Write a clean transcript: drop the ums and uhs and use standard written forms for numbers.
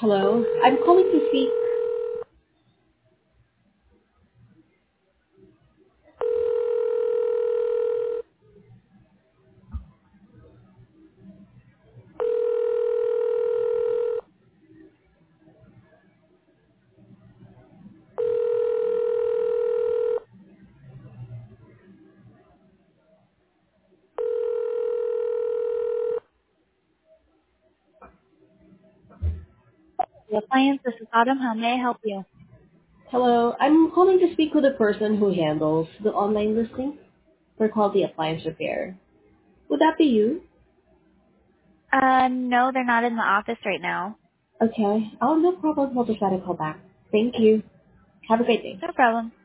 Hello. I'm calling to speak. The appliance, this is Autumn. How may I help you? Hello. I'm calling to speak with the person who handles the online listing for quality appliance repair. Would that be you? No, they're not in the office right now. Okay. Oh, no problem. I'll just try to call back. Thank you. Have a great day. No problem.